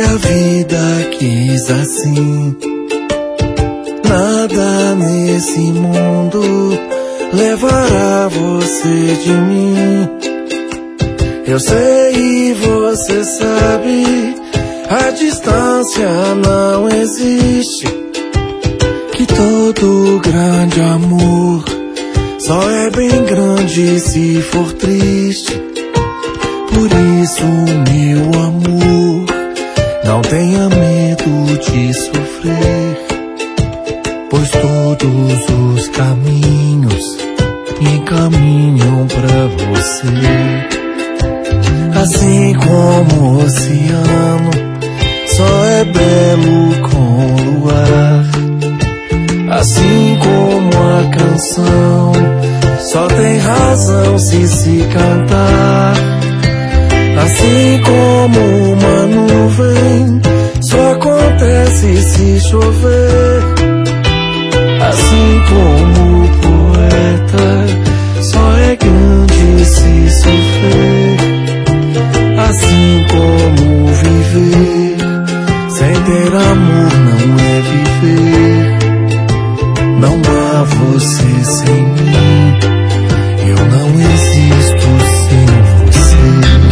a vida quis assim. Nada nesse mundo levará você de mim. Eu sei e você sabe, a distância não existe. Que todo grande amor só é bem grande se for triste. Por isso, meu amor, não tenha medo de sofrer, pois todos os caminhos encaminham pra você. Assim como o oceano só é belo com luar, assim como a canção só tem razão se cantar. Assim como uma nuvem só acontece se chover. Assim como o poeta só é grande se sofrer. Assim como viver sem ter amor não é viver. Não há você sem mim, eu não existo sem você.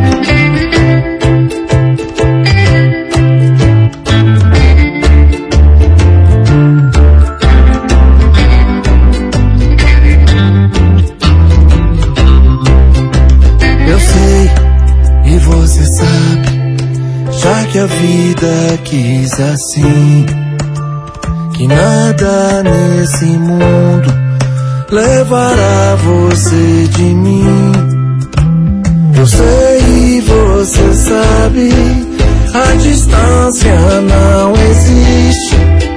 Já que a vida quis assim, que nada nesse mundo levará você de mim. Eu sei e você sabe, a distância não existe.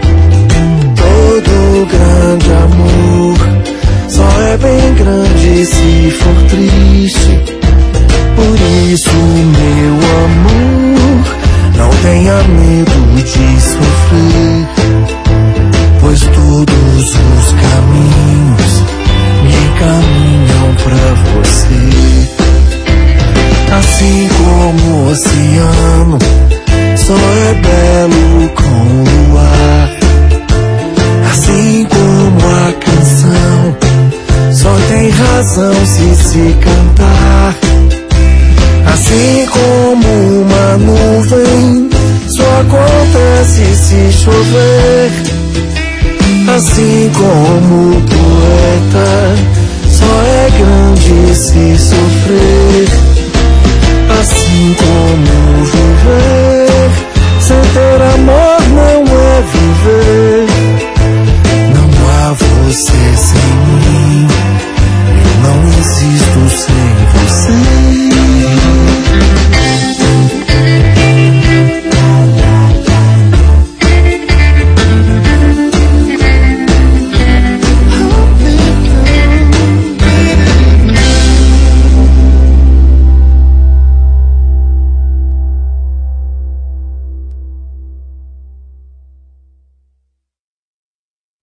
Todo grande amor só é bem grande se for triste. Por isso, meu amor, não tenha medo de sofrer, pois todos os caminhos me encaminham pra você. Assim como o oceano só é belo com luar, assim como a canção só tem razão se cantar. Assim como uma nuvem só acontece se chover. Assim como o poeta só é grande se sofrer. Assim como viver